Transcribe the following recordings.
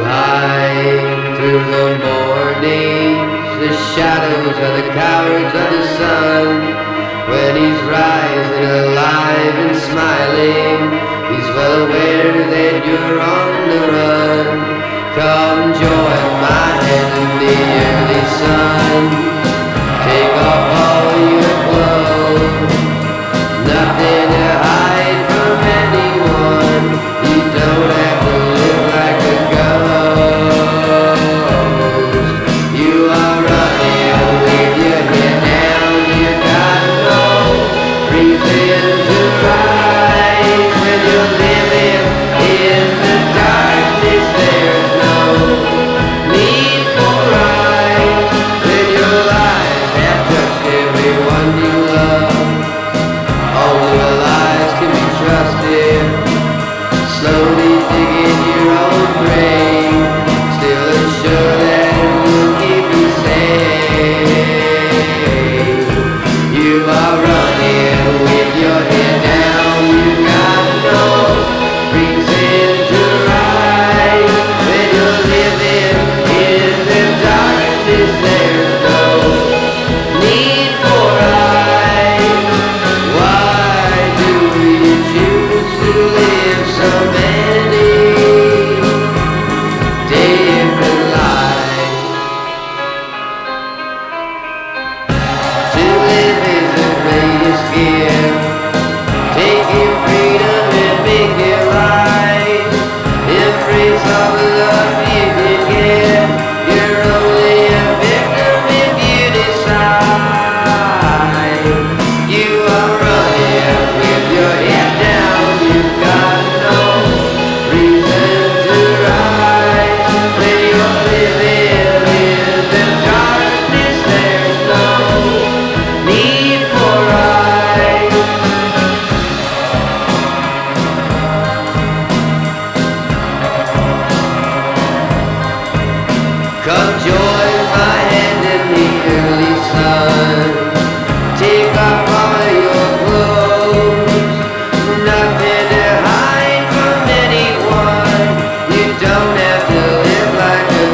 high through the morning, the shadows are the cowards of the sun. When he's rising alive and smiling, he's well aware that you're on the run. Come join my hand in the early sun. Take off all your clothes, nothing to hide from anyone. You don't have to live like a ghost. You are running with your head down. You got no reason to rise. When you're living in the darkness, there's no need for rise. When your lies have touched everyone you love, only the lies can be trusted. Slowly digging your own grave, still unsure that it will keep you safe. You are running with your head down. You got no reason to rise. When you're living in the darkness, there's no need for eyes. Why do you choose to live so many different lives? To live is the greatest gift. Take your freedom and make it right. Embrace all the love you can get. You're only a victim if you decide. You are running with your head down. You've got no reason to rise. When you're living in the darkness, there's no need for rise. Come join my hand in the early sun. Take off all your clothes, nothing to hide from anyone. You don't have to live like a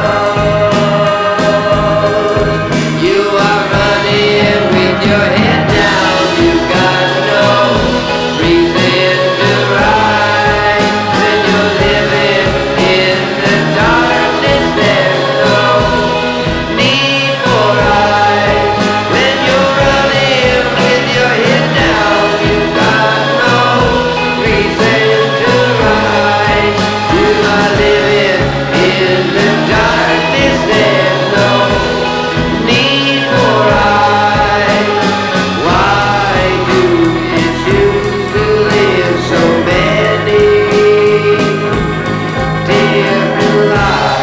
ghost. You are running with your head down. You've got no reason to rise. When you're living in the darkness, there's no need for eyes. When you're running with your head down, you've got no reason to rise. You are living in the darkness, there's no need for eyes. Why do you choose to live so many different lives?